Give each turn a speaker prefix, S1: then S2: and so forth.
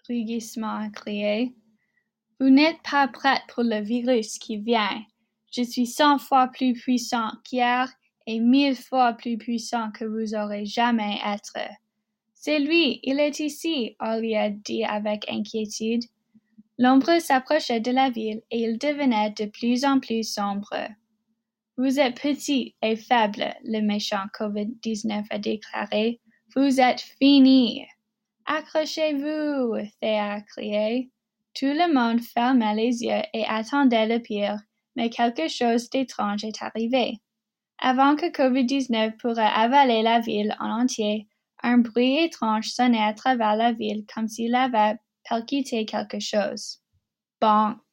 S1: rugissement criait. Vous n'êtes pas prête pour le virus qui vient. Je suis 100 fois plus puissant qu'hier et 1000 fois plus puissant que vous aurez jamais être. C'est lui, il est ici, Orlia dit avec inquiétude. L'ombre s'approchait de la ville et il devenait de plus en plus sombre. Vous êtes petit et faible, le méchant COVID-19 a déclaré. Vous êtes fini. Accrochez-vous, Théa criait. Tout le monde fermait les yeux et attendait le pire, mais quelque chose d'étrange est arrivé. Avant que COVID-19 pourrait avaler la ville en entier, un bruit étrange sonnait à travers la ville comme s'il avait percuté quelque chose. Bon,